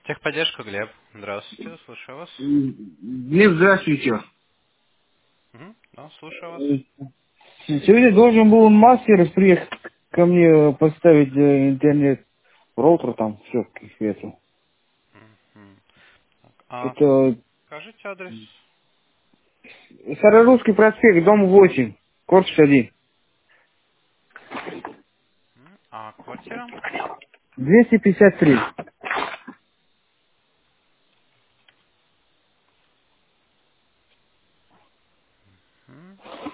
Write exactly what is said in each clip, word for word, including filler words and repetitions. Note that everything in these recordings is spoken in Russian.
Техподдержка, Глеб. Здравствуйте, слушаю вас. Глеб, здравствуйте. Угу. Да, слушаю вас. Э, Сегодня должен был мастер приехать ко мне э, поставить э, интернет, роутер там, все к свету. Мгм. Так, а Это скажите адрес. Старорусский проспект, дом восемь, корпус один, М, А квартира? двести пятьдесят три. М,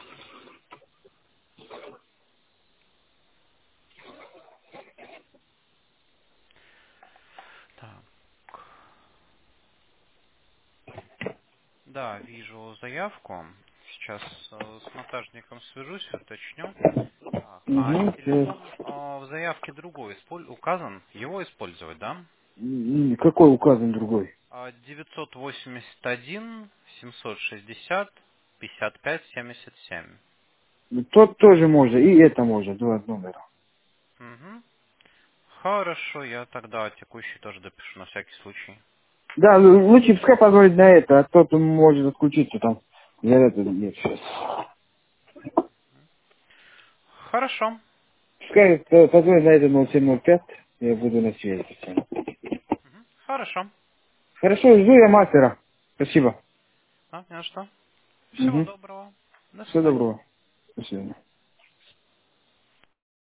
Так. Да, вижу заявку. Сейчас э, с монтажником свяжусь, уточню. Так, а Угу, всё. телефон э, в заявке другой исполь- указан? Его использовать, да? М, Какой указан другой? А, девятьсот восемьдесят один семьсот шестьдесят пятьдесят пять семьдесят семь. Тот тоже можно, и это можно, два номера. Угу. Хорошо, я тогда текущий тоже допишу на всякий случай. Да, л- лучше пускай позвонит на это, а тот может отключиться там. Я это нет сейчас. Хорошо. Пускай э, позвонит на это ноль семь ноль пять, я буду на связи. Мгм. Хорошо. Хорошо, жду я мастера. Спасибо. А, не на что. Всего Угу. доброго. До Всего свидания. доброго. До свидания.